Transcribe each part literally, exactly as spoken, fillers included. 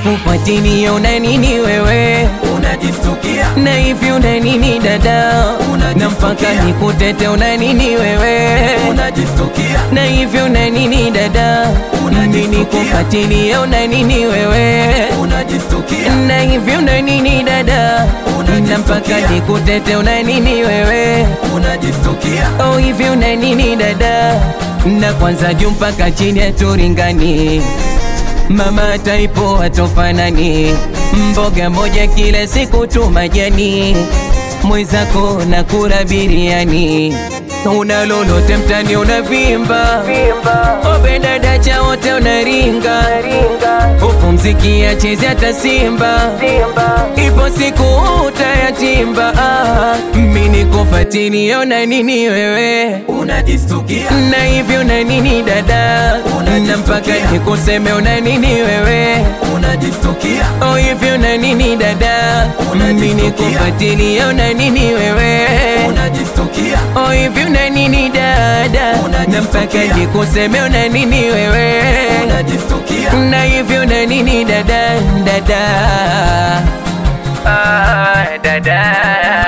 kufuatilia una nini wewe, unajistukia na hivi una nini dada, na mpaka nikutete una nini wewe, unajistukia na hivi una nini dada, mimi kufuatilia una nini wewe, unajistukia na hivi una nini dada, na mpaka nikutete una nini wewe, unajistukia oh hivi una nini dada, na kwanza juu mpaka chini haturingani, mama taipo hatofanani, mboga moja kila siku tu majani, mwezako na kula biriani, una lolote mtani unavimba, obe dada cha wote unaringa, upumziki ya chezi hata simba, ipo siku utayatimba. ah, mini kufatini una nini wewe, unajistukia na hivyo una nini dada, na mpaka nikuseme una nini wewe, unajistukia oh hivyo una nini dada, mini kufatini una nini wewe, unajistukia oh hivyo una nini dada, na mpaka nikuseme una nini wewe, unajistukia na hivyo una nini dada, dada ah, dada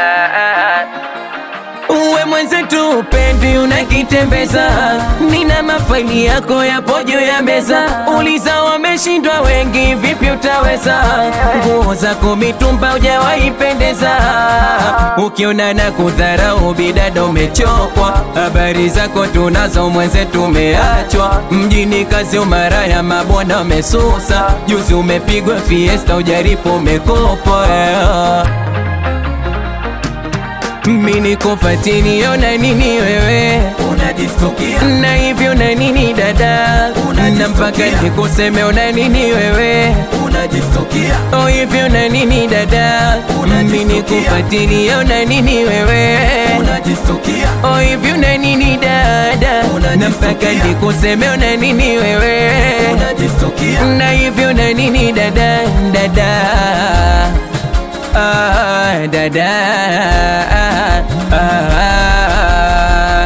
uwe mwenzetu upendi unakitembeza, nina mafaili yako yapo juu ya meza, uliza wameshindwa wengi vipi utaweza, nguo zako mitumba hujawaipendeza, ukiona na kudharau bidada umechokwa, habari zako tunazo mwenzetu umeachwa, mjini kazi umaraya mabwana umesusa, juzi umepigwa fiesta ujaripo umekopwa yeah. Mini kufatini ona nini wewe, unajistukia na hivyo na nini dada, na mpaka nikuseme una nini wewe, unajistukia oh hivyo na nini dada, mini kufatini ona nini wewe, unajistukia oh hivyo na nini dada, na mpaka nikuseme una nini wewe, unajistukia na hivyo na nini dada, dada ah, dada ah, ah.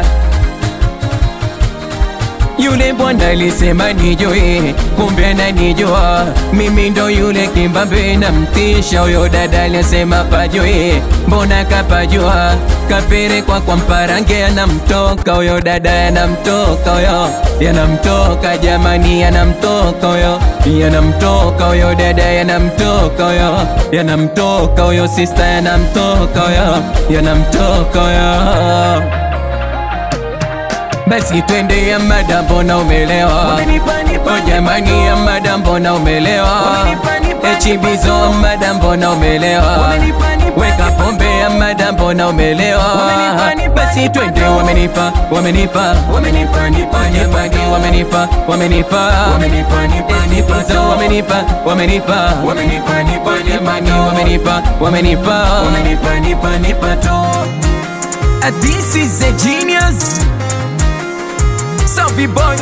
Yule bwana alisema nijue, kumbe ananijua mimi, ndo yule kimbambe na mtisha. Huyo dada alisema pajue, mbona kapajua, kaperekwa kwa mparange yanamtoka. Huyo dada yanamtoka, huyo yanamtoka, jamani yanamtoka, huyo yanamtoka, huyo dada yanamtoka, huyo yanamtoka, huyo sister yanamtoka, huyo yanamtoka, huyo. Basi twende ya mada, mbona umelewa? Oh jamani ya mada, mbona umelewa? Echibizo mada, mbona umelewa? Weka pombe ya mada, mbona umelewa? Basi twende, wamenipa, wamenipa, wamenipa, nipa, jamani wamenipa, wamenipa, wamenipa, nipa, nipa, wamenipa, wamenipa, wamenipa, nipa, jamani wamenipa, wamenipa, wamenipa, nipa, nipa to. This is a genius Safi boy,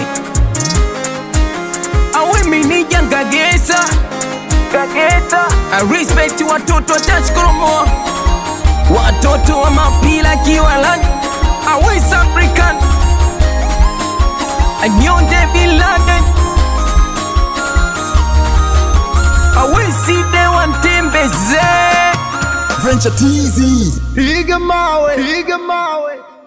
awe mini janga gesa Gageta, I respect watoto tashkromo, watoto wa mapila kiwalani, awe African, anyonde biladen, awe side wantembeze French Teasy, piga mawe, piga mawe.